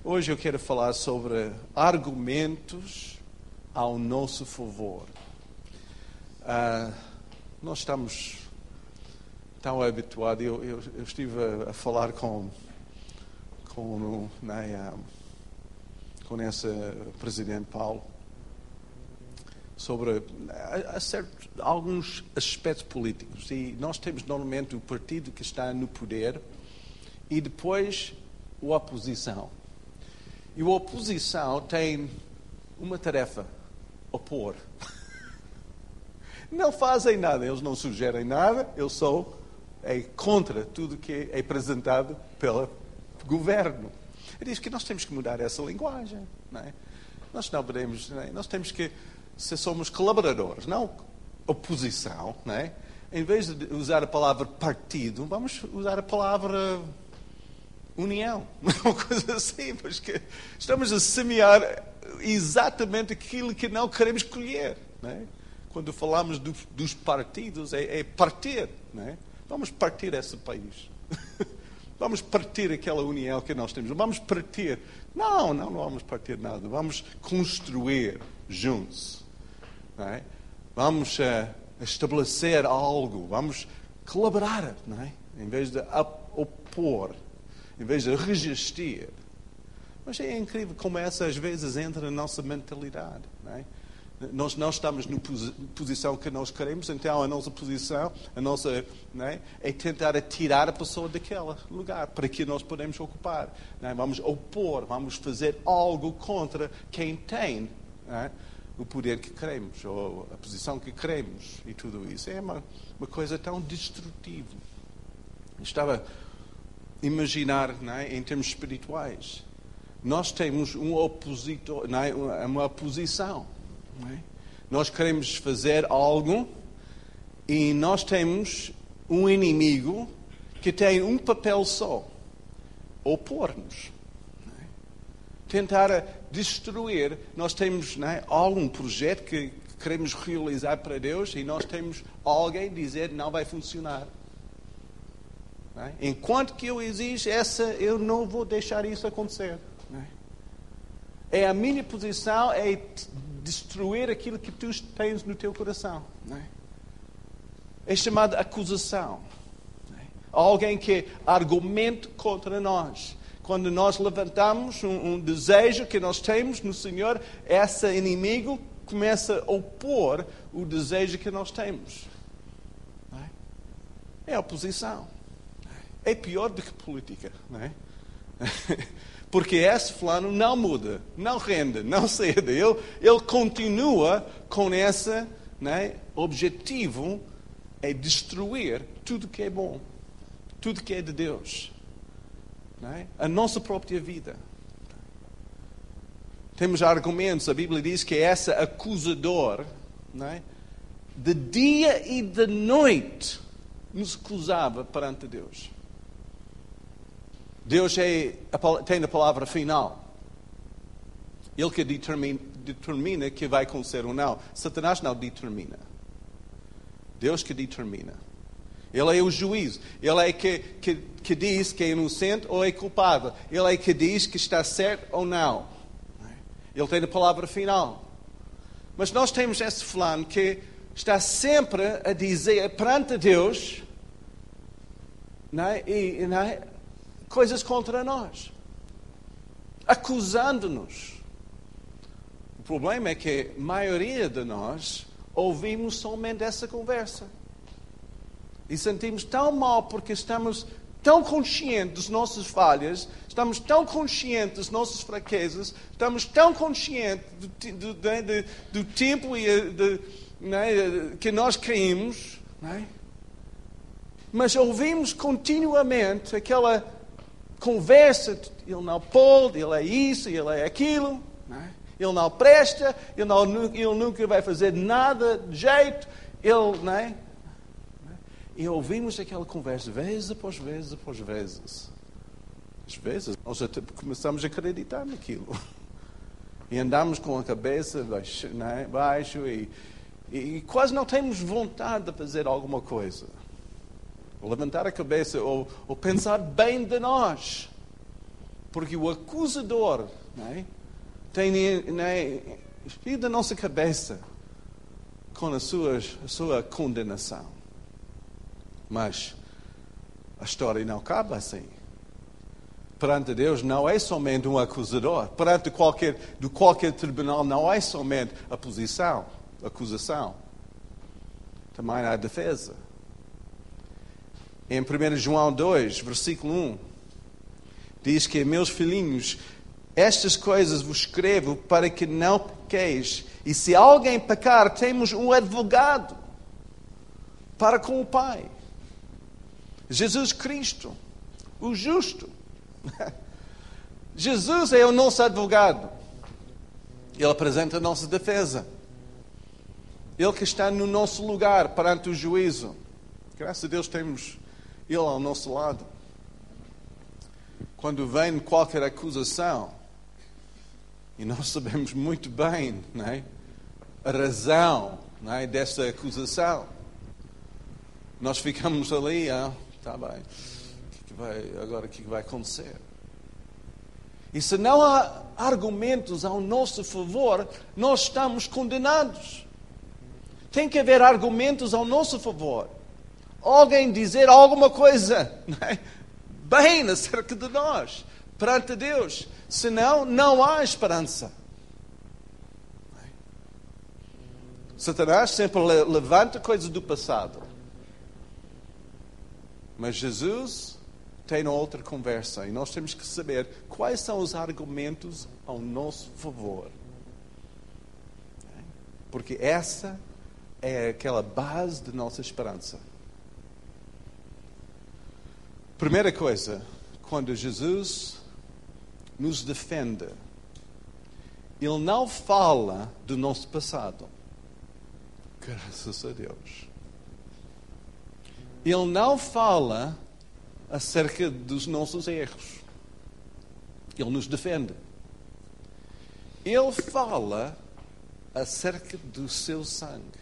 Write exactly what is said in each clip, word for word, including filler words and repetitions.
Hoje eu quero falar sobre argumentos ao nosso favor. Uh, nós estamos tão habituados, eu, eu, eu estive a, a falar com, com, né, com esse presidente Paulo sobre a, a certo, alguns aspectos políticos. E nós temos normalmente o partido que está no poder e depois a oposição. E a oposição tem uma tarefa: opor. Não fazem nada, eles não sugerem nada, eles só é contra tudo que é apresentado pelo governo. Eu disse que nós temos que mudar essa linguagem. Não é? Nós não podemos, não é? Nós temos que, se somos colaboradores, não oposição, não é? Em vez de usar a palavra partido, vamos usar a palavra união, uma coisa assim, porque estamos a semear exatamente aquilo que não queremos colher, não é? Quando falamos do, dos partidos, é, é partir, não é? Vamos partir esse país. Vamos partir aquela união que nós temos. Vamos partir. Não, não, não vamos partir nada. Vamos construir juntos, não é? Vamos uh, estabelecer algo. Vamos colaborar, não é? Em vez de opor. Em vez de resistir. Mas é incrível como essa às vezes entra na nossa mentalidade. Não é? Nós não estamos na posição que nós queremos, então a nossa posição, a nossa, não é? É tentar tirar a pessoa daquele lugar para que nós podemos ocupar. Não é? Vamos opor, vamos fazer algo contra quem tem, não é? O poder que queremos, ou a posição que queremos, e tudo isso. É uma, uma coisa tão destrutiva. Estava imaginar, não é, em termos espirituais, nós temos um opositor, não é, uma oposição. Não é? Nós queremos fazer algo e nós temos um inimigo que tem um papel só: opor-nos. Não é? Tentar destruir. Nós temos, não é, algum projeto que queremos realizar para Deus e nós temos alguém dizer não vai funcionar. Não é? Enquanto que eu exijo essa, eu não vou deixar isso acontecer. Não é? É a minha posição é destruir aquilo que tu tens no teu coração. Não é? É chamado acusação. Não é? Alguém que argumenta contra nós. Quando nós levantamos um, um desejo que nós temos no Senhor, esse inimigo começa a opor o desejo que nós temos. Não é? É oposição. É pior do que política, não é? Porque esse fulano não muda, não rende, não cede. Ele, ele continua com esse, não é, objetivo, é destruir tudo que é bom, tudo que é de Deus. Não é? A nossa própria vida. Temos argumentos, a Bíblia diz que esse acusador, não é, de dia e de noite nos acusava perante Deus. Deus é, tem a palavra final. Ele que determina, determina que vai acontecer ou não. Satanás não determina. Deus que determina. Ele é o juiz. Ele é que, que, que diz que é inocente ou é culpado. Ele é que diz que está certo ou não. Ele tem a palavra final. Mas nós temos esse fulano que está sempre a dizer perante Deus, não é? E, não é? Coisas contra nós, acusando-nos. O problema é que a maioria de nós ouvimos somente essa conversa e sentimos tão mal porque estamos tão conscientes das nossas falhas, estamos tão conscientes das nossas fraquezas, estamos tão conscientes do, do, do, do tempo e de, né, que nós caímos, né? Mas ouvimos continuamente aquela conversa: ele não pode, ele é isso, ele é aquilo, não é? Ele não presta, ele, não, ele nunca vai fazer nada de jeito, ele, não é? E ouvimos aquela conversa vez após vez após vezes. Às vezes nós até começamos a acreditar naquilo. E andamos com a cabeça baixo, não é? baixo e, e quase não temos vontade de fazer alguma coisa. Ou levantar a cabeça ou, ou pensar bem de nós. Porque o acusador, não é, tem espírito da nossa cabeça com a sua, a sua condenação. Mas a história não acaba assim. Perante Deus não é somente um acusador. Perante qualquer, de qualquer tribunal não é somente a posição, a acusação. Também há a defesa. Em primeiro João dois, versículo um, diz que, meus filhinhos, estas coisas vos escrevo para que não pequeis. E se alguém pecar, temos um advogado para com o Pai. Jesus Cristo, o justo. Jesus é o nosso advogado. Ele apresenta a nossa defesa. Ele que está no nosso lugar perante o juízo. Graças a Deus temos Ele ao nosso lado. Quando vem qualquer acusação, e nós sabemos muito bem, não é, a razão, não é, dessa acusação, nós ficamos ali, ah, está bem, o que, que vai, agora o que, que vai acontecer? E se não há argumentos ao nosso favor, nós estamos condenados. Tem que haver argumentos ao nosso favor. Alguém dizer alguma coisa, não é, bem acerca de nós, perante Deus. Senão, não há esperança. Satanás sempre levanta coisas do passado. Mas Jesus tem outra conversa. E nós temos que saber quais são os argumentos ao nosso favor. Porque essa é aquela base de nossa esperança. Primeira coisa, quando Jesus nos defende, Ele não fala do nosso passado. Graças a Deus. Ele não fala acerca dos nossos erros. Ele nos defende. Ele fala acerca do seu sangue.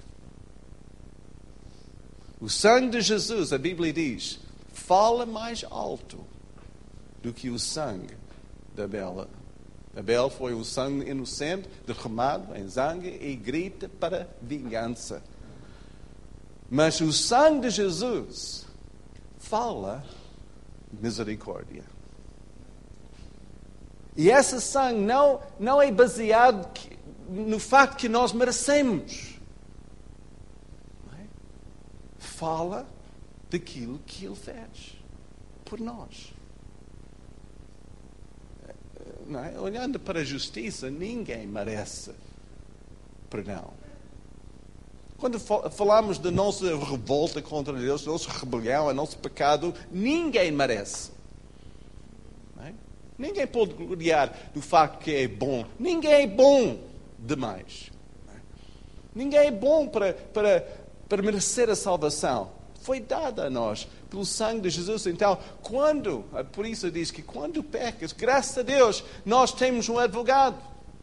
O sangue de Jesus, a Bíblia diz, fala mais alto do que o sangue de Abel. Abel foi um sangue inocente, derramado em sangue e grita para vingança. Mas o sangue de Jesus fala misericórdia. E esse sangue não, não é baseado no facto que nós merecemos. Não é? Fala daquilo que Ele fez por nós. Não é? Olhando para a justiça, ninguém merece perdão. Quando falamos da nossa revolta contra Deus, da nossa rebelião, o nosso pecado, ninguém merece. Não é? Ninguém pode gloriar do facto que é bom. Ninguém é bom demais. Não é? Ninguém é bom para, para, para merecer a salvação. Foi dada a nós pelo sangue de Jesus. Então, quando, por isso diz que quando pecas, graças a Deus, nós temos um advogado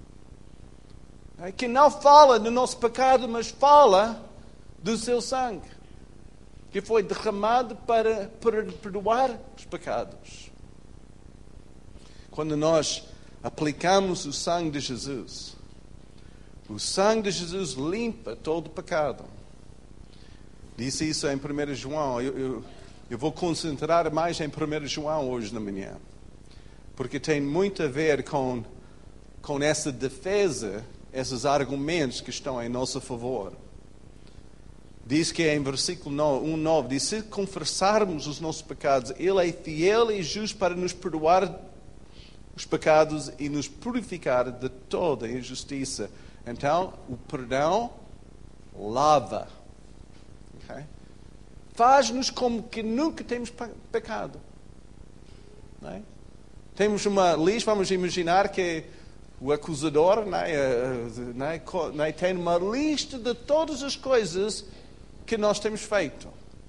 que não fala do nosso pecado, mas fala do seu sangue, que foi derramado para perdoar os pecados. Quando nós aplicamos o sangue de Jesus, o sangue de Jesus limpa todo o pecado. Disse isso em primeiro João. Eu, eu, eu vou concentrar mais em primeiro João hoje na manhã, porque tem muito a ver com, com essa defesa, esses argumentos que estão em nosso favor. Diz que em versículo um, nove, diz, se confessarmos os nossos pecados, Ele é fiel e justo para nos perdoar os pecados e nos purificar de toda injustiça. Então, o perdão lava. Okay? Faz-nos como que nunca temos pecado. Não é? Temos uma lista, vamos imaginar que o acusador não é, não é, não é, tem uma lista de todas as coisas que nós temos feito.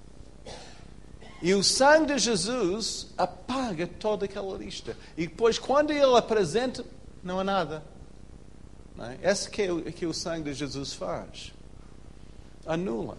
E o sangue de Jesus apaga toda aquela lista. E depois, quando Ele apresenta, não há nada. Não é? Esse que é o que o sangue de Jesus faz. Anula.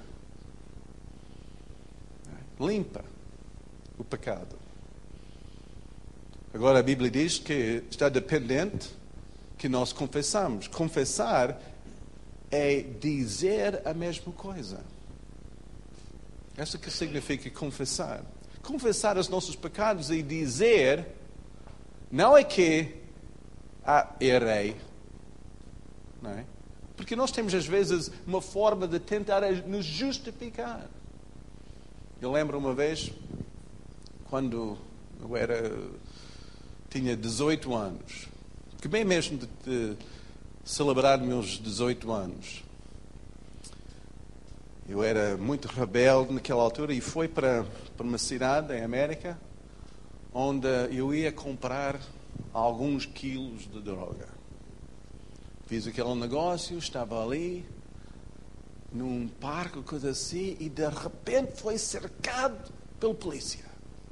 Limpa o pecado. Agora a Bíblia diz que está dependente que nós confessamos. Confessar é dizer a mesma coisa. Isso que significa confessar. Confessar os nossos pecados e dizer, não é que ah, errei, não é? Porque nós temos às vezes uma forma de tentar nos justificar. Eu lembro uma vez, quando eu era, tinha dezoito anos, que bem mesmo de, de celebrar meus dezoito anos. Eu era muito rebelde naquela altura e fui para, para uma cidade em América onde eu ia comprar alguns quilos de droga. Fiz aquele negócio, estava ali, num parque, coisa assim, e de repente foi cercado pela polícia.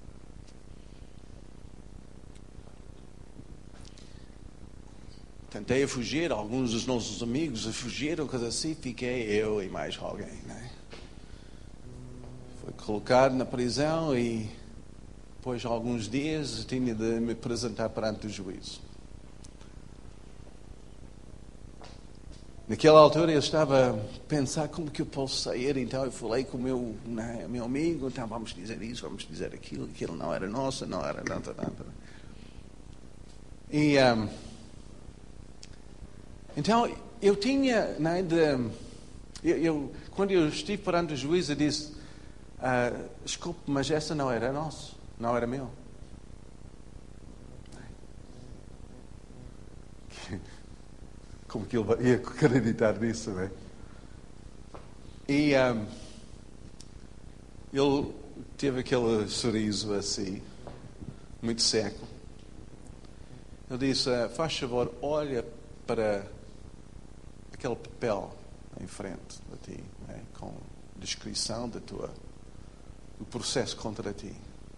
Tentei a fugir, alguns dos nossos amigos fugiram, coisa assim, fiquei eu e mais alguém, né? Foi colocado na prisão e depois de alguns dias tinha de me apresentar perante o juízo. Naquela altura eu estava a pensar como que eu posso sair, então eu falei com o meu, né, meu amigo, então vamos dizer isso, vamos dizer aquilo, aquilo não era nosso, não era nada, nada. E um, então eu tinha, né, de, eu, eu, quando eu estive perante o juiz, eu disse, uh, desculpe, mas essa não era nosso, não era meu. Como que ele ia acreditar nisso, não é? E um, ele teve aquele sorriso assim, muito seco. Ele disse, faz favor, olha para aquele papel em frente de ti, né? Com descrição da tua, do processo contra ti.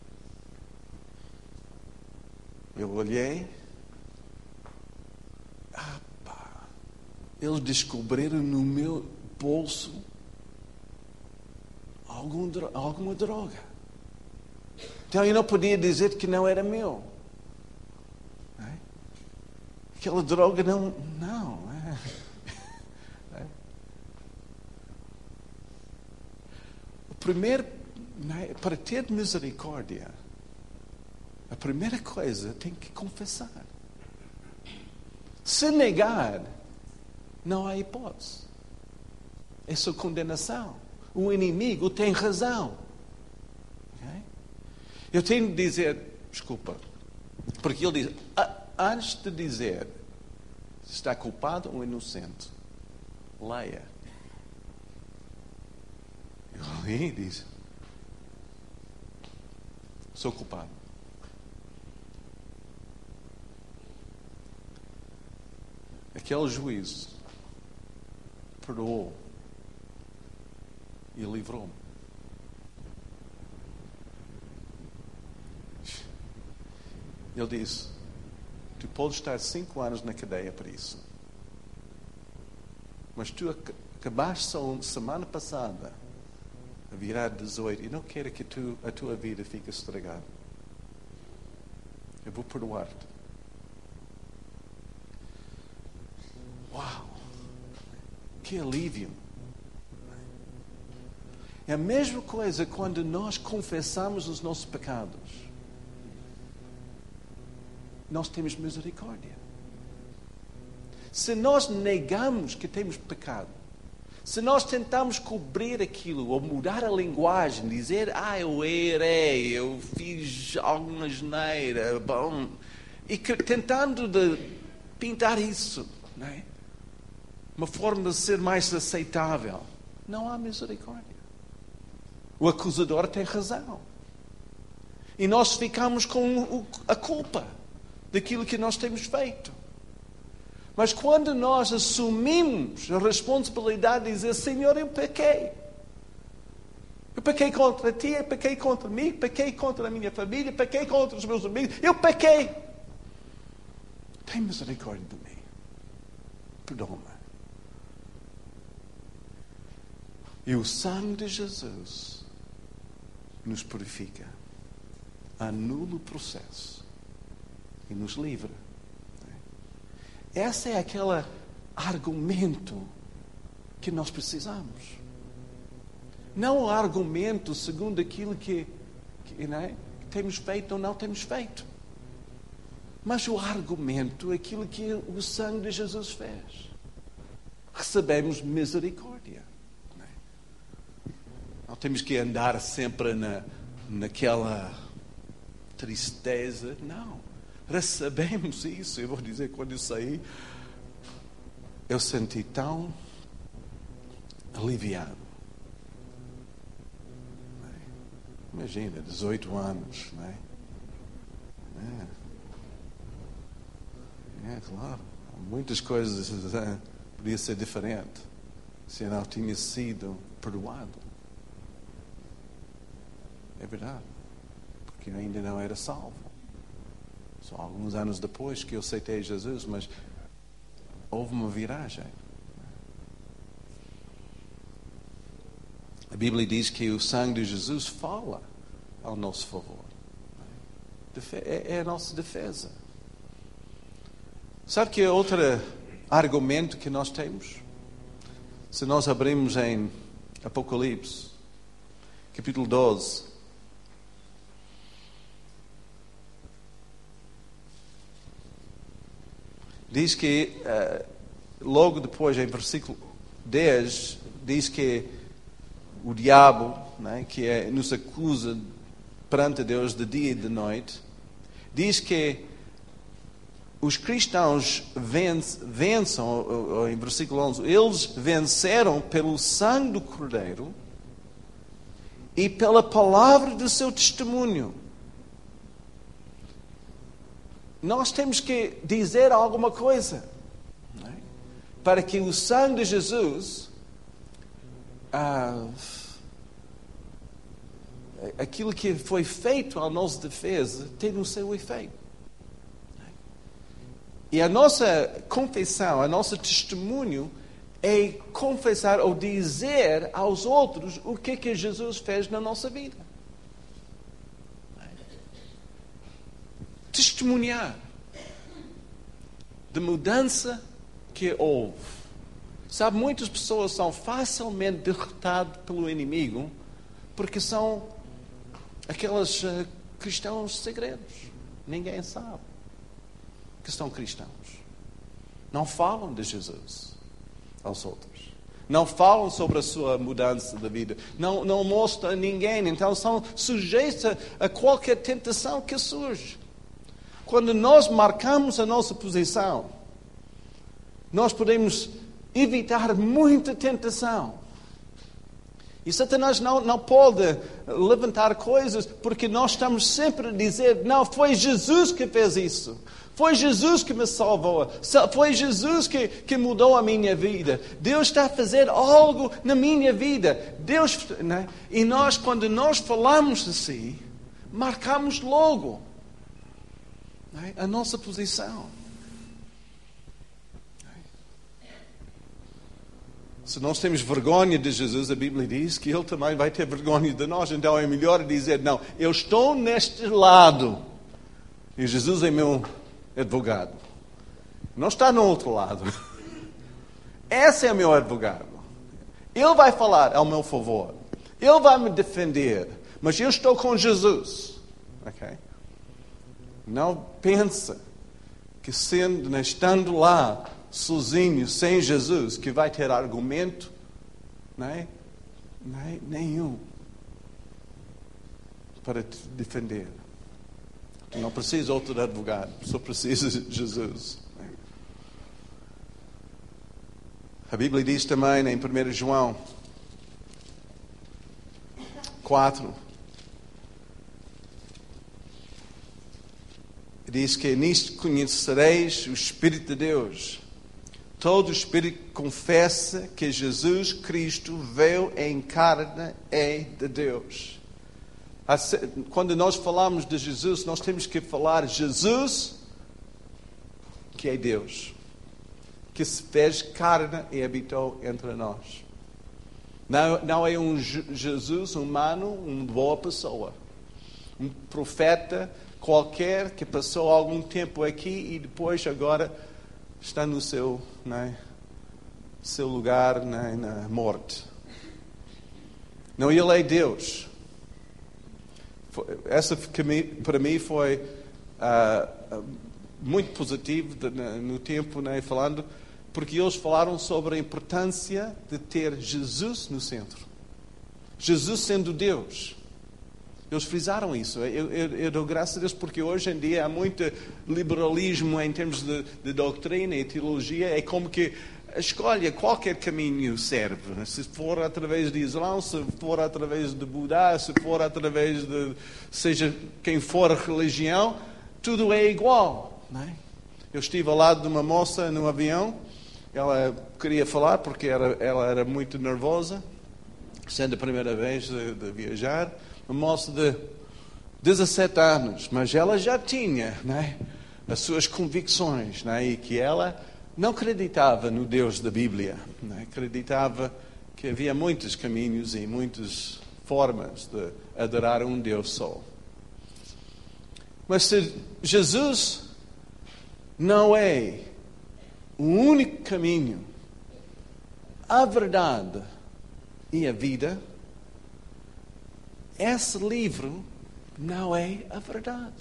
Eu olhei, ah, eles descobriram no meu bolso algum, alguma droga. Então eu não podia dizer que não era meu. Não é? Aquela droga não... Não. É. É. O primeiro, é? Para ter misericórdia, a primeira coisa tem que confessar. Se negar, não há hipótese. É sua condenação. O inimigo tem razão. Okay? Eu tenho de dizer, desculpa, porque ele diz, antes de dizer se está culpado ou inocente, leia. Eu li e diz, sou culpado. Aquele juízo perdoou e livrou-me. Ele disse, tu podes estar cinco anos na cadeia por isso. Mas tu acabaste só semana passada a virar dezoito e não quero que tu, a tua vida fique estragada. Eu vou perdoar-te. Uau! Que alívio! É a mesma coisa quando nós confessamos os nossos pecados. Nós temos misericórdia. Se nós negamos que temos pecado, se nós tentamos cobrir aquilo ou mudar a linguagem, dizer, ah, eu errei, eu fiz alguma asneira, bom, e que, tentando de pintar isso, não é? Uma forma de ser mais aceitável, não há misericórdia. O acusador tem razão. E nós ficamos com a culpa daquilo que nós temos feito. Mas quando nós assumimos a responsabilidade de dizer, Senhor, eu pequei. Eu pequei contra ti, eu pequei contra mim, pequei contra a minha família, pequei contra os meus amigos. Eu pequei. Tem misericórdia de mim. Perdoa-me. E o sangue de Jesus nos purifica. Anula o processo. e nos livra. Esse é aquele argumento que nós precisamos. Não o argumento segundo aquilo que, que, não é, que temos feito ou não temos feito. Mas o argumento, aquilo que o sangue de Jesus fez. Recebemos misericórdia. Não, é? Não temos que andar sempre na, naquela tristeza. Não. Recebemos isso. Eu vou dizer, quando eu saí, eu senti tão aliviado. Imagina, dezoito anos, não é? É, é claro. Muitas coisas é, podia ser diferente se eu não tinha sido perdoado. É verdade. Porque eu ainda não era salvo. Só alguns anos depois que eu aceitei Jesus, mas houve uma viragem. A Bíblia diz que o sangue de Jesus fala ao nosso favor. É a nossa defesa. Sabe que é outro argumento que nós temos? Se nós abrimos em Apocalipse, capítulo doze, diz que, uh, logo depois, em versículo dez, diz que o diabo, né, que é, nos acusa perante Deus de dia e de noite, diz que os cristãos vençam, em versículo onze, eles venceram pelo sangue do Cordeiro e pela palavra do seu testemunho. Nós temos que dizer alguma coisa, né, para que o sangue de Jesus... Ah, aquilo que foi feito à nossa defesa tem o seu efeito. E a nossa confissão, a nosso testemunho é confessar ou dizer aos outros o que que Jesus fez na nossa vida. Testemunhar de mudança que houve. Sabe, muitas pessoas são facilmente derrotadas pelo inimigo porque são aqueles uh, cristãos segredos. Ninguém sabe que são cristãos. Não falam de Jesus aos outros. Não falam sobre a sua mudança de vida. Não, não mostram a ninguém. Então são sujeitos a, a qualquer tentação que surge. Quando nós marcamos a nossa posição, nós podemos evitar muita tentação. E Satanás não, não pode levantar coisas porque nós estamos sempre a dizer, não, foi Jesus que fez isso. Foi Jesus que me salvou. Foi Jesus que, que mudou a minha vida. Deus está a fazer algo na minha vida. Deus, né? E nós, quando nós falamos assim, marcamos logo, né, a nossa posição. Se nós temos vergonha de Jesus, a Bíblia diz que Ele também vai ter vergonha de nós. Então é melhor dizer, não, eu estou neste lado. E Jesus é meu advogado. Não está no outro lado. Esse é o meu advogado. Ele vai falar ao meu favor. Ele vai me defender. Mas eu estou com Jesus. Okay? Não pensa que sendo, estando lá, sozinho, sem Jesus, que vai ter argumento, não é? Não é? Nenhum para te defender. Tu não precisa de outro advogado, só precisa de Jesus. A Bíblia diz também em primeiro João quatro, diz que nisto conhecereis o Espírito de Deus. Todo espírito que confessa que Jesus Cristo veio em carne é de Deus. Quando nós falamos de Jesus, nós temos que falar Jesus, que é Deus, que se fez carne e habitou entre nós. Não, não é um Jesus humano, uma boa pessoa, um profeta qualquer que passou algum tempo aqui e depois agora está no seu, né, seu lugar, né, na morte. Não, Ele é Deus. Essa para mim foi uh, muito positivo no tempo, né, falando, porque eles falaram sobre a importância de ter Jesus no centro. Jesus sendo Deus. Eles frisaram isso. Eu, eu, eu dou graças a Deus porque hoje em dia há muito liberalismo em termos de, de doutrina e teologia. É como que escolha qualquer caminho serve. Se for através de Islã, se for através de Budá, se for através de seja quem for a religião, tudo é igual. Não é? Eu estive ao lado de uma moça no avião. Ela queria falar porque era, ela era muito nervosa, sendo a primeira vez de, de viajar. Uma moça de dezassete anos, mas ela já tinha, né, as suas convicções, né, e que ela não acreditava no Deus da Bíblia. Né, acreditava que havia muitos caminhos e muitas formas de adorar um Deus só. Mas se Jesus não é o único caminho, a verdade e a vida, esse livro não é a verdade.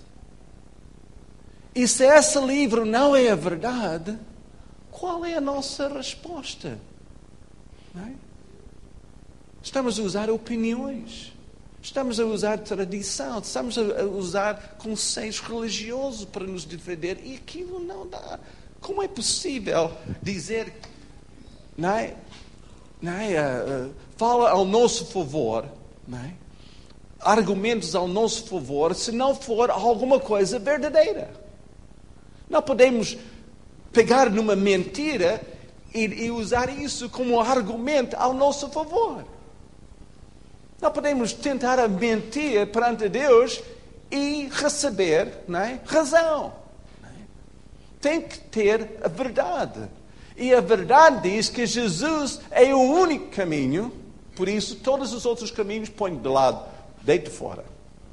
E se esse livro não é a verdade, qual é a nossa resposta? Não é? Estamos a usar opiniões. Estamos a usar tradição. Estamos a usar conceitos religiosos para nos defender. E aquilo não dá. Como é possível dizer, não é? Não é? Uh, uh, fala ao nosso favor, não é? Argumentos ao nosso favor, se não for alguma coisa verdadeira. Não podemos pegar numa mentira e, e usar isso como argumento ao nosso favor. Não podemos tentar mentir perante Deus e receber, não é, razão. Não é? Tem que ter a verdade. E a verdade diz que Jesus é o único caminho, por isso todos os outros caminhos põe de lado. Deite fora.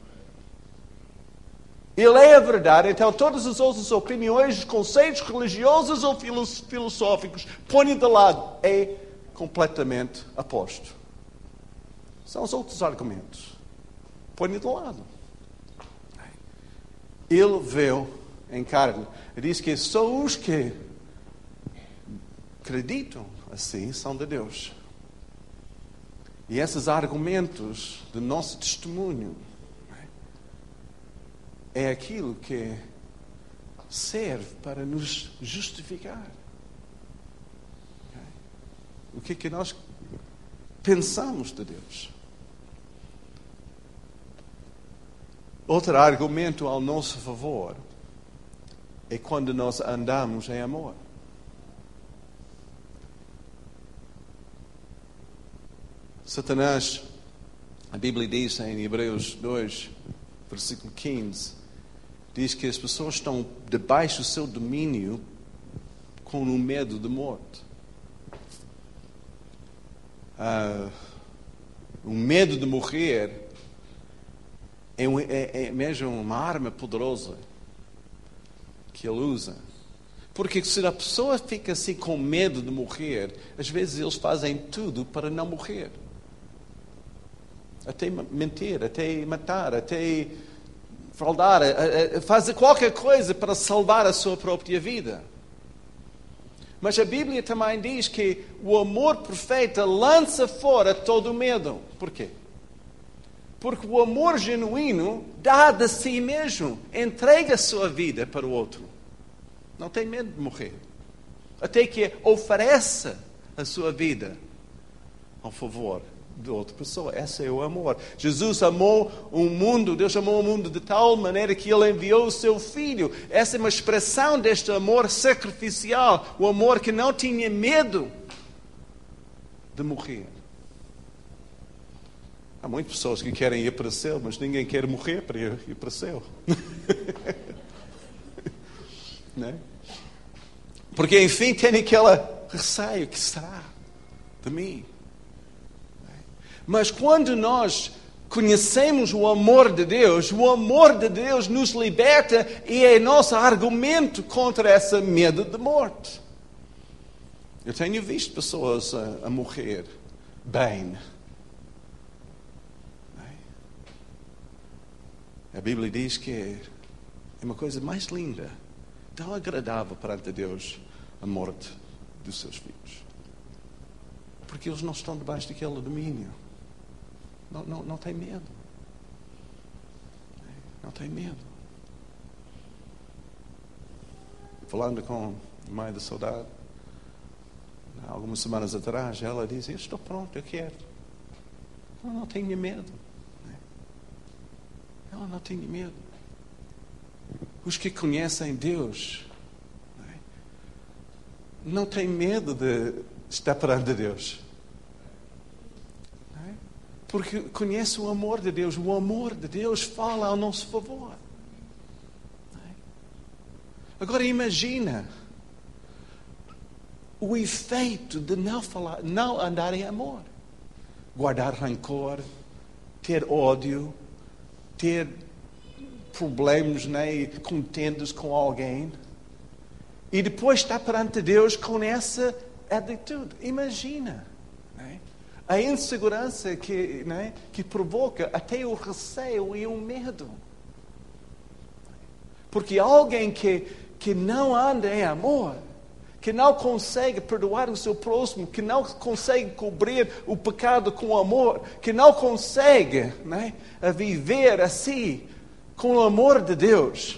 Ele é a verdade, então todas as outras opiniões, conceitos religiosos ou filosóficos, põe de lado. É completamente oposto. São os outros argumentos. Põe de lado. Ele veio em carne. Ele diz que só os que acreditam assim são de Deus. E esses argumentos do nosso testemunho é aquilo que serve para nos justificar. O que é que nós pensamos de Deus? Outro argumento ao nosso favor é quando nós andamos em amor. Satanás, a Bíblia diz em Hebreus dois, versículo quinze, diz que as pessoas estão debaixo do seu domínio com um medo de morte. Ah, o medo de morrer é, um, é, é mesmo uma arma poderosa que ele usa. Porque se a pessoa fica assim com medo de morrer, às vezes eles fazem tudo para não morrer. Até mentir, até matar, até fraudar, fazer qualquer coisa para salvar a sua própria vida. Mas a Bíblia também diz que o amor perfeito lança fora todo o medo. Por quê? Porque o amor genuíno dá de si mesmo, entrega a sua vida para o outro. Não tem medo de morrer. Até que ofereça a sua vida ao favor de outra pessoa. Esse é o amor. Jesus amou o mundo, Deus amou o mundo de tal maneira que Ele enviou o seu Filho. Essa é uma expressão deste amor sacrificial. O amor que não tinha medo de morrer. Há muitas pessoas que querem ir para o céu, mas ninguém quer morrer para ir, ir para o céu. Não é? Porque, enfim, tem aquele receio que será de mim. Mas quando nós conhecemos o amor de Deus, o amor de Deus nos liberta e é nosso argumento contra esse medo de morte. Eu tenho visto pessoas a, a morrer bem. A Bíblia diz que é uma coisa mais linda, tão agradável perante Deus, a morte dos seus filhos. Porque eles não estão debaixo daquele domínio. Não, não, não tem medo. Não tem medo. Falando com a mãe da saudade, algumas semanas atrás, ela disse, eu estou pronto, eu quero. Ela não tenha medo. Ela não tinha medo. Os que conhecem Deus não têm medo de estar perante Deus. Porque conhece o amor de Deus. O amor de Deus fala ao nosso favor. Agora imagina o efeito de não falar, não andar em amor. Guardar rancor, ter ódio, ter problemas, né, contentos com alguém. E depois estar perante Deus com essa atitude. Imagina. Né? A insegurança que, né, que provoca até o receio e o medo. Porque alguém que, que não anda em amor, que não consegue perdoar o seu próximo, que não consegue cobrir o pecado com amor, que não consegue, né, a viver assim com o amor de Deus,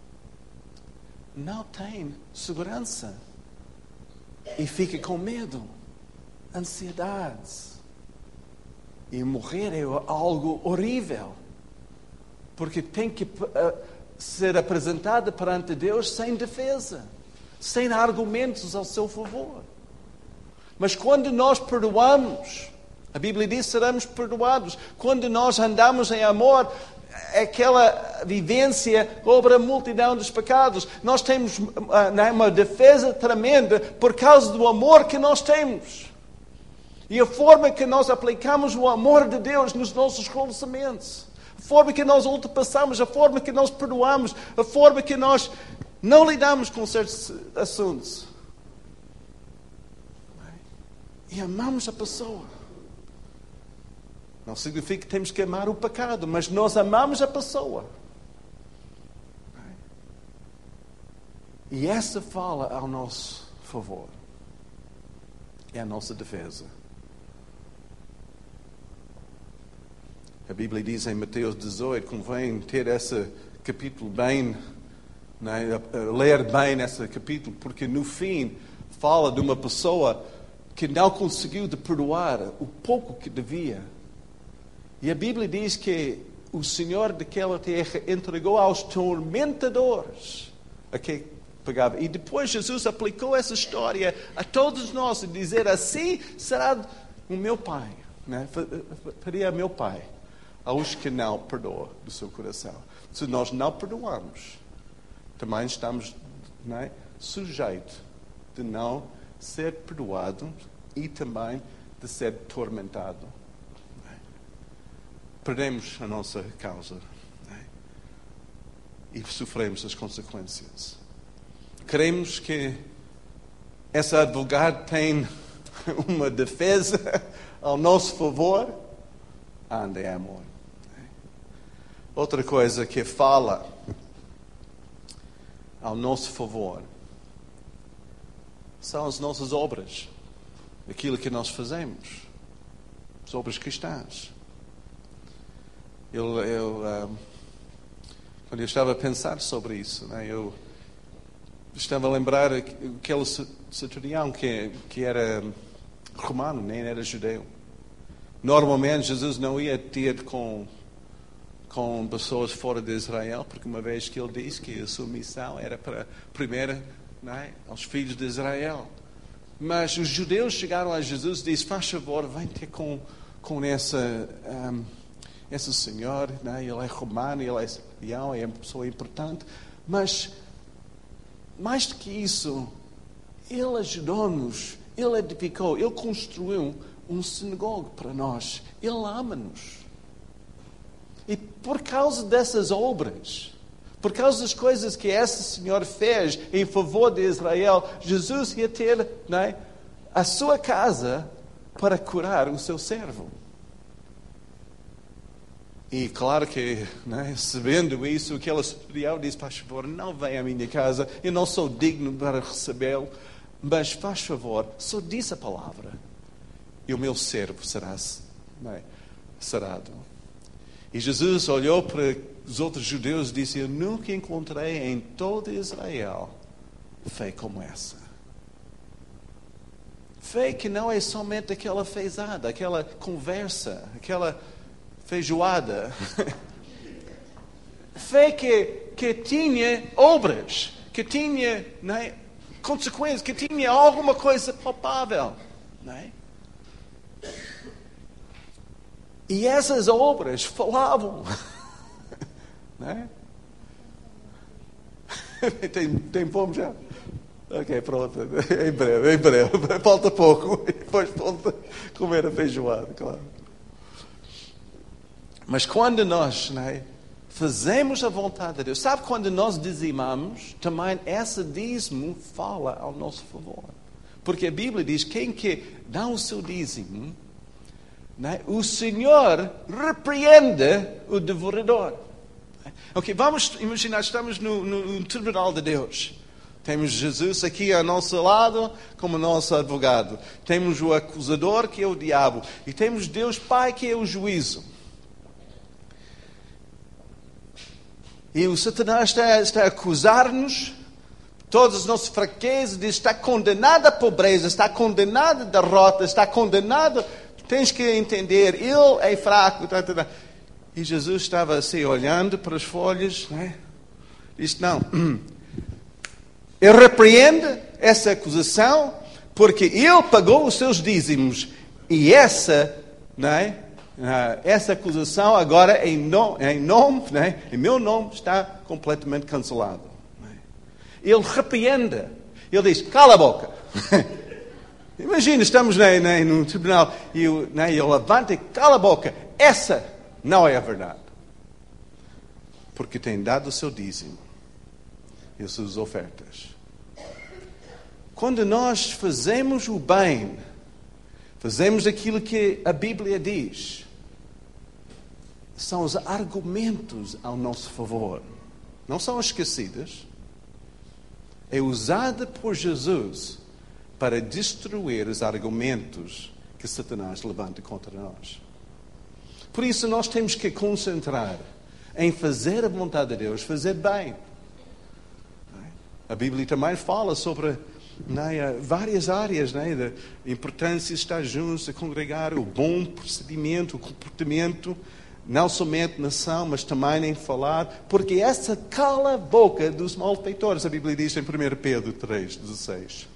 não tem segurança e fica com medo, ansiedades. E morrer é algo horrível, porque tem que uh, ser apresentada perante Deus sem defesa, sem argumentos ao seu favor. Mas quando nós perdoamos, a Bíblia diz que seremos perdoados. Quando nós andamos em amor, aquela vivência sobre a multidão dos pecados, nós temos uma defesa tremenda por causa do amor que nós temos. E a forma que nós aplicamos o amor de Deus nos nossos relacionamentos, a forma que nós ultrapassamos, a forma que nós perdoamos, a forma que nós não lidamos com certos assuntos. E amamos a pessoa. Não significa que temos que amar o pecado, mas nós amamos a pessoa. E essa fala ao nosso favor. É a nossa defesa. A Bíblia diz em Mateus dezoito, convém ter esse capítulo bem, né, ler bem esse capítulo, porque no fim fala de uma pessoa que não conseguiu de perdoar o pouco que devia. E a Bíblia diz que o Senhor daquela terra entregou aos tormentadores a quem pagava. E depois Jesus aplicou essa história a todos nós e dizer, assim será o meu Pai, né? Faria meu Pai aos que não perdoam do seu coração. Se nós não perdoamos, também estamos, né, sujeitos de não ser perdoado e também de ser tormentado. Perdemos a nossa causa, né, e sofremos as consequências. Queremos que esse advogado tenha uma defesa ao nosso favor. Ande em amor. Outra coisa que fala ao nosso favor são as nossas obras, aquilo que nós fazemos, as obras cristãs. Eu, eu um, quando eu estava a pensar sobre isso, né, eu estava a lembrar aquele centurião que, que era romano, nem era judeu. Normalmente Jesus não ia ter com com pessoas fora de Israel, porque uma vez que ele disse que a sua missão era para, primeiro, não é, aos filhos de Israel. Mas os judeus chegaram a Jesus e disseram, faz favor, vem ter com, com essa, um, esse senhor, não é? Ele é romano, ele é centurião, é uma pessoa importante. Mas, mais do que isso, ele ajudou-nos, ele edificou, ele construiu um sinagoga para nós. Ele ama-nos. E por causa dessas obras, por causa das coisas que esse Senhor fez em favor de Israel, Jesus ia ter, não é, a sua casa para curar o seu servo. E claro que, né, sabendo isso, aquele superior diz: faz favor, não venha à minha casa, eu não sou digno para recebê-lo, mas faz favor, só diz a palavra, e o meu servo será, né, sarado. E Jesus olhou para os outros judeus e disse: eu nunca encontrei em todo Israel fé como essa. Fé que não é somente aquela fezada, aquela conversa, aquela feijoada. Fé que, que tinha obras, que tinha, né, consequências, que tinha alguma coisa palpável. Né? E essas obras falavam. Né? tem, tem fome já? Ok, pronto. Em breve, em breve. Falta pouco. Depois volta a comer a feijoada, claro. Mas quando nós, né, fazemos a vontade de Deus, sabe, quando nós dizimamos, também esse dízimo fala ao nosso favor. Porque a Bíblia diz: quem que dá o seu dízimo, né, o Senhor repreende o devorador. Ok, vamos imaginar, estamos no, no, no tribunal de Deus. Temos Jesus aqui ao nosso lado como nosso advogado. Temos o acusador, que é o diabo. E temos Deus Pai, que é o juízo. E o Satanás está, está a acusar-nos, todas as nossas fraquezas, diz: está condenado à pobreza, está condenado à derrota, está condenado. Tens que entender, ele é fraco. Tá, tá, tá. E Jesus estava assim, olhando para as folhas, né? Diz: não, ele repreende essa acusação, porque ele pagou os seus dízimos. E essa, né, essa acusação agora, em, no, em nome, né, em meu nome, está completamente cancelada. Ele repreende. Ele diz: cala a boca. Imagina, estamos né, né, no tribunal e né, ele levanta e cala a boca. Essa não é a verdade. Porque tem dado o seu dízimo e as suas ofertas. Quando nós fazemos o bem, fazemos aquilo que a Bíblia diz, são os argumentos ao nosso favor. Não são esquecidas. É usada por Jesus para destruir os argumentos que Satanás levanta contra nós. Por isso nós temos que concentrar em fazer a vontade de Deus, fazer bem. A Bíblia também fala sobre, né, várias áreas, né, da importância de estar juntos, de congregar, o bom procedimento, o comportamento, não somente na ação, mas também em falar, porque essa cala a boca dos malfeitores. A Bíblia diz em primeiro Pedro três, dezesseis.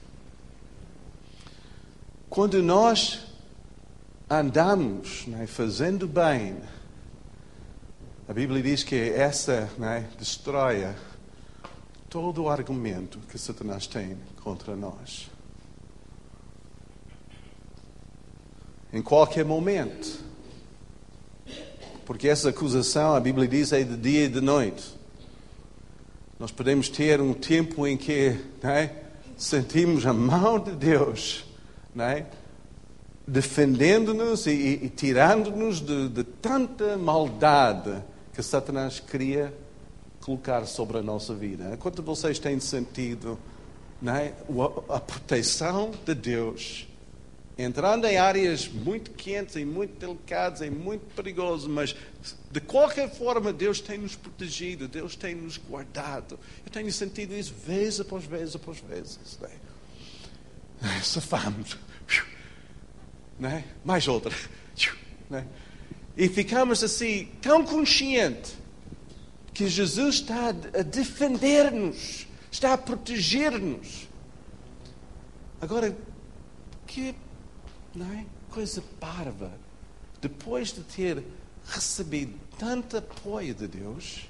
Quando nós andamos, né, fazendo bem, a Bíblia diz que essa, né, destrói todo o argumento que Satanás tem contra nós. Em qualquer momento. Porque essa acusação, a Bíblia diz, é de dia e de noite. Nós podemos ter um tempo em que, né, sentimos a mão de Deus, né, defendendo-nos e, e, e tirando-nos de, de tanta maldade que Satanás queria colocar sobre a nossa vida. Quanto vocês têm sentido, né, a proteção de Deus, entrando em áreas muito quentes e muito delicadas e muito perigosas, mas de qualquer forma Deus tem nos protegido, Deus tem nos guardado. Eu tenho sentido isso vez após vez após vezes. Né? Safamos. Né? Mais outra. Né? E ficamos assim tão conscientes que Jesus está a defender-nos, está a proteger-nos. Agora, que, não é, coisa parva, depois de ter recebido tanto apoio de Deus,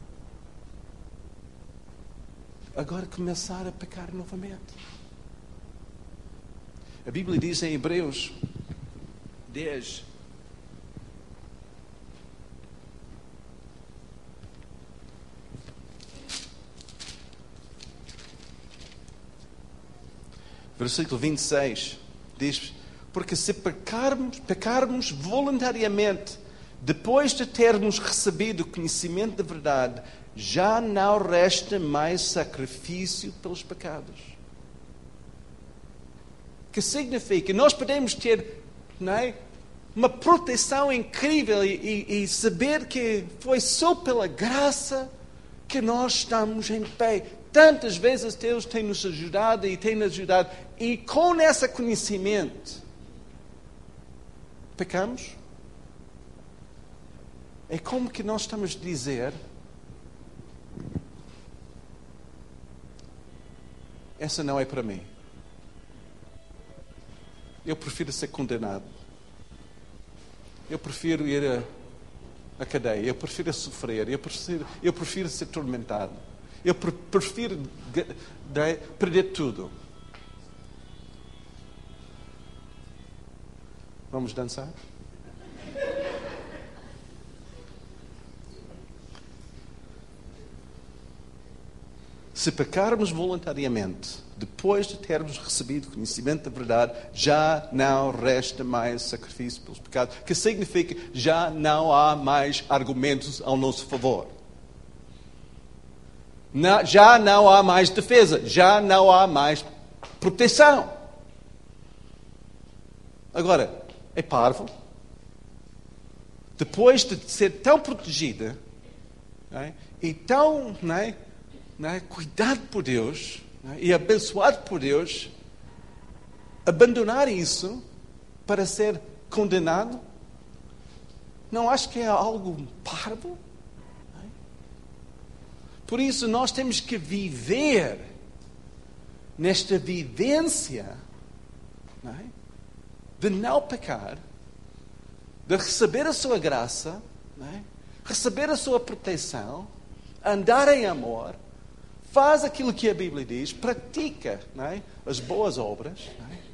agora começar a pecar novamente. A Bíblia diz em Hebreus dez, Versículo vinte e seis diz: porque se pecarmos, pecarmos voluntariamente, depois de termos recebido o conhecimento da verdade, já não resta mais sacrifício pelos pecados. Que significa que nós podemos ter, não é, uma proteção incrível e, e, e saber que foi só pela graça que nós estamos em pé. Tantas vezes Deus tem nos ajudado e tem nos ajudado. E com esse conhecimento, pecamos? É como que nós estamos a dizer: essa não é para mim. Eu prefiro ser condenado. Eu prefiro ir a, a cadeia. Eu prefiro sofrer. Eu prefiro, eu prefiro ser tormentado. Eu pre, prefiro de, de, perder tudo. Vamos dançar? Se pecarmos voluntariamente, depois de termos recebido conhecimento da verdade, já não resta mais sacrifício pelos pecados, que significa que já não há mais argumentos ao nosso favor. Não, já não há mais defesa, já não há mais proteção. Agora, é parvo. Depois de ser tão protegida, não é, e tão, não é, não é, cuidado por Deus, não é, e abençoado por Deus, abandonar isso para ser condenado, não acho que é algo parvo? Não é? Por isso nós temos que viver nesta vivência, não é, de não pecar, de receber a sua graça, não é, receber a sua proteção, andar em amor, faz aquilo que a Bíblia diz, pratica, não é, as boas obras, não é,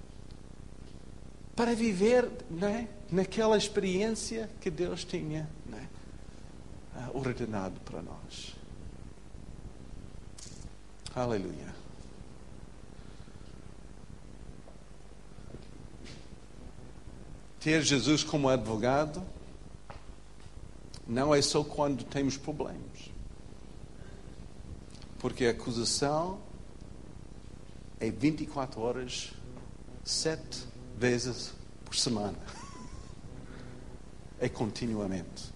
para viver, não é, naquela experiência que Deus tinha, não é, ordenado para nós. Aleluia. Ter Jesus como advogado não é só quando temos problemas. Porque a acusação é vinte e quatro horas, sete vezes por semana. É continuamente.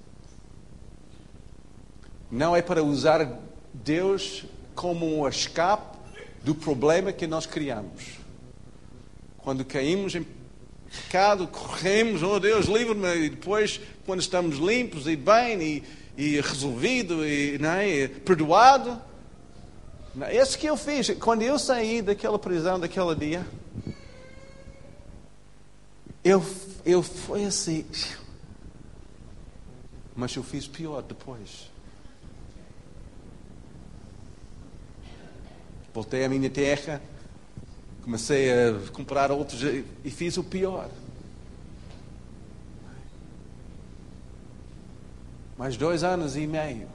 Não é para usar Deus como um escape do problema que nós criamos. Quando caímos em pecado, corremos, oh Deus, livre-me, e depois, quando estamos limpos e bem, e, e resolvido, e, não é, e perdoado. Não, esse que eu fiz, quando eu saí daquela prisão, daquele dia, eu, eu fui assim, mas eu fiz pior depois. Voltei à minha terra, comecei a comprar outros e fiz o pior. Mais dois anos e meio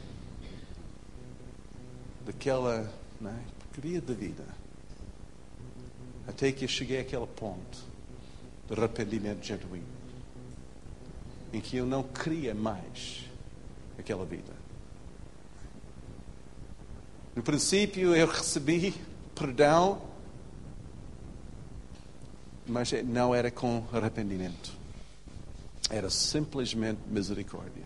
daquela, não é, porcaria da vida, até que eu cheguei àquele ponto de arrependimento genuíno, em que eu não queria mais aquela vida. No princípio eu recebi perdão, mas não era com arrependimento. Era simplesmente misericórdia.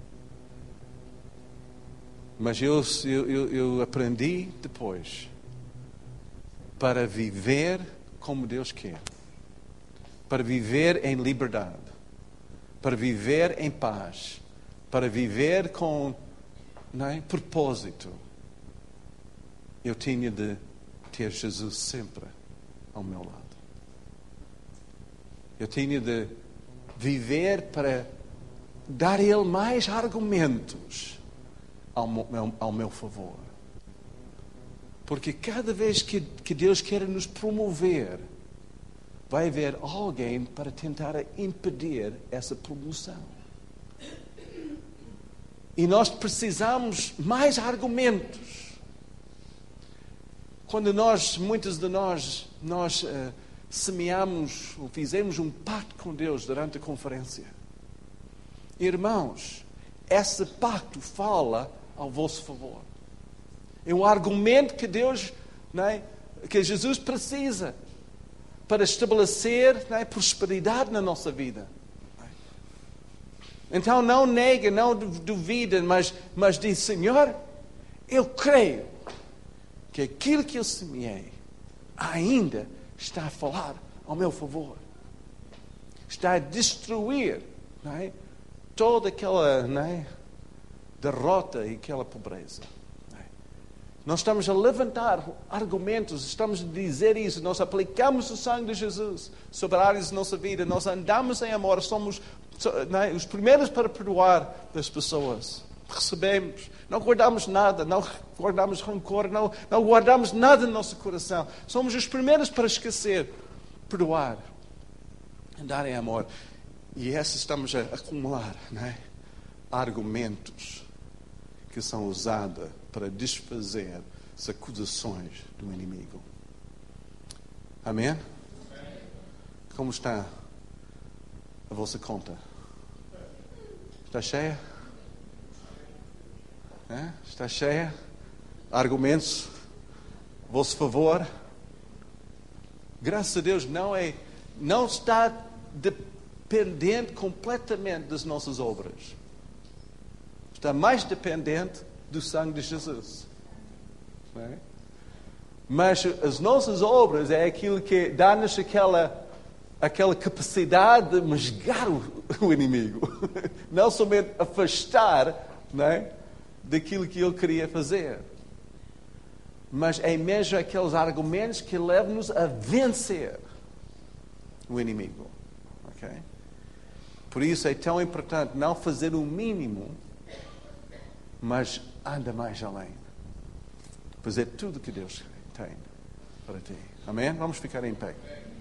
Mas eu, eu, eu aprendi depois para viver como Deus quer. Para viver em liberdade. Para viver em paz. Para viver com, não é, propósito. Eu tinha de ter Jesus sempre ao meu lado. Eu tinha de viver para dar a Ele mais argumentos ao meu, ao meu favor. Porque cada vez que, que Deus quer nos promover, vai haver alguém para tentar impedir essa promoção. E nós precisamos mais argumentos. Quando nós, muitos de nós, nós uh, semeamos ou fizemos um pacto com Deus durante a conferência. Irmãos, esse pacto fala ao vosso favor. É um argumento que Deus, não é, que Jesus precisa para estabelecer, não é, prosperidade na nossa vida. Então não nega, não duvida, mas, mas diz, Senhor, eu creio que aquilo que eu semeei ainda está a falar ao meu favor. Está a destruir, não é, toda aquela, não é, derrota e aquela pobreza. Não é? Nós estamos a levantar argumentos, estamos a dizer isso, nós aplicamos o sangue de Jesus sobre áreas da nossa vida, nós andamos em amor, somos, não é, os primeiros para perdoar as pessoas. Recebemos, não guardamos nada, não guardamos rancor, não, não guardamos nada no nosso coração. Somos os primeiros para esquecer, perdoar, andar em amor. E essa estamos a acumular, não é, argumentos que são usados para desfazer as acusações do inimigo. Amém? Como está a vossa conta? Está cheia? É? Está cheia? Argumentos a vosso favor? Graças a Deus não é, não está dependente completamente das nossas obras. Está mais dependente do sangue de Jesus. Não é? Mas as nossas obras é aquilo que dá-nos aquela, aquela capacidade de masgar o, o inimigo. Não somente afastar, não é, daquilo que ele queria fazer. Mas é mesmo aqueles argumentos que levam-nos a vencer o inimigo. Okay? Por isso é tão importante não fazer o mínimo, mas anda mais além. Fazer tudo o que Deus tem para ti. Amém? Vamos ficar em pé.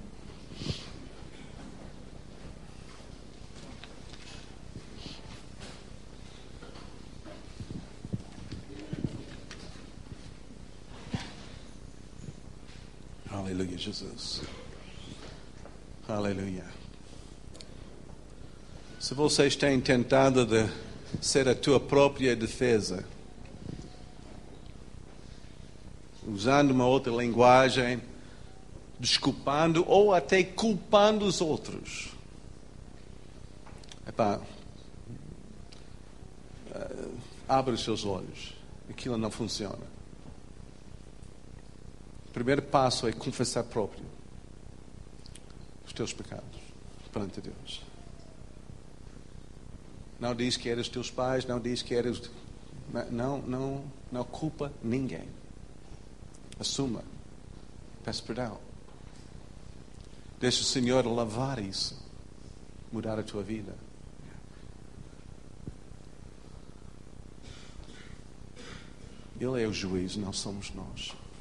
Aleluia, Jesus. Aleluia. Se vocês têm tentado de ser a tua própria defesa, usando uma outra linguagem, desculpando ou até culpando os outros, epá, abre os seus olhos. Aquilo não funciona. O primeiro passo é confessar próprio os teus pecados perante Deus. Não diz que eres teus pais, não diz que eres... Não, não, não culpa ninguém. Assuma. Peço perdão. Deixa o Senhor lavar isso. Mudar a tua vida. Ele é o juiz, não somos nós.